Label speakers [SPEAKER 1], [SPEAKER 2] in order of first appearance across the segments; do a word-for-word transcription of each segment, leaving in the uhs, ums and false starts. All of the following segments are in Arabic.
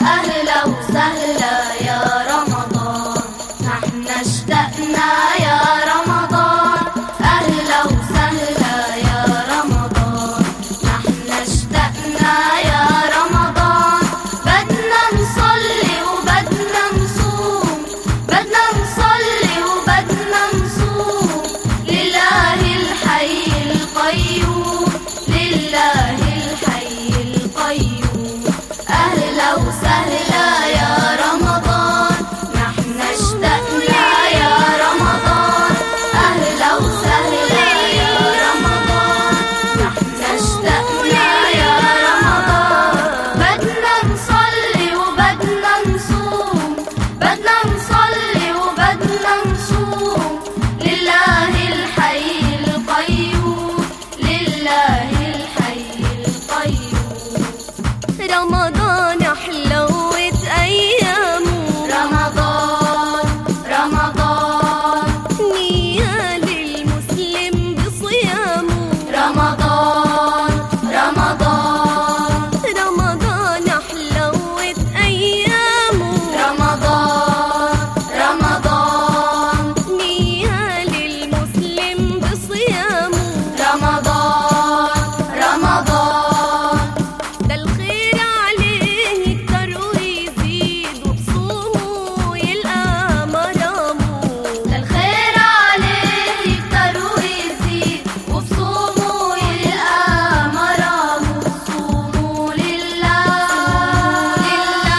[SPEAKER 1] أهلا وسهلا يا رمضان، نحن اشتقنا يا رمضان. أهلا وسهلا يا رمضان، نحن اشتقنا يا رمضان. بدنا نصلي وبدنا نصوم، بدنا نصلي وبدنا نصوم لله الحي القيوم، لله الحي القيوم. أهلا وسهلا يا رمضان، نحن اشتقنا يا رمضان. أهلا وسهلا يا رمضان، نحن اشتقنا يا رمضان. بدنا نصلي وبدنا نصوم، بدنا نصلي وبدنا نصوم لله الحي القيوم، لله الحي القيوم.
[SPEAKER 2] رمضان حلوت أيامه،
[SPEAKER 1] رمضان رمضان
[SPEAKER 2] نية للمسلم بصيامه.
[SPEAKER 1] رمضان رمضان
[SPEAKER 2] رمضان حلوت أيامه،
[SPEAKER 1] رمضان رمضان
[SPEAKER 2] نية للمسلم بصيامه.
[SPEAKER 1] رمضان رمضان
[SPEAKER 2] ده الخير عليه يكتر ويزيد، وبصومه يلقى مرامه.
[SPEAKER 1] ده الخير عليه يكتر ويزيد، وبصومه يلقى مرامه. صوموا لله لله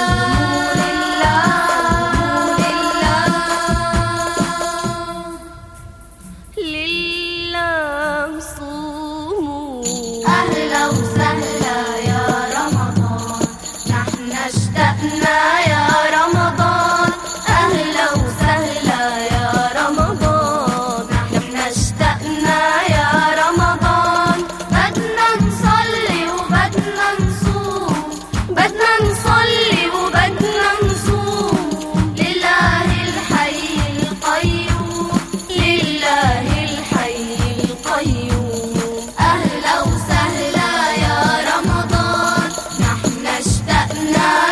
[SPEAKER 1] لله
[SPEAKER 2] لله صوموا.
[SPEAKER 1] أهلا وسهلا يا رمضان، نحن اشتقنا يا رمضان. أهلا وسهلا يا رمضان، نحن اشتقنا يا رمضان. بدنا نصلي وبدنا نصوم، بدنا نصلي وبدنا نصوم لله الحي القيوم، لله الحي القيوم. أهلا وسهلا يا رمضان، نحن اشتقنا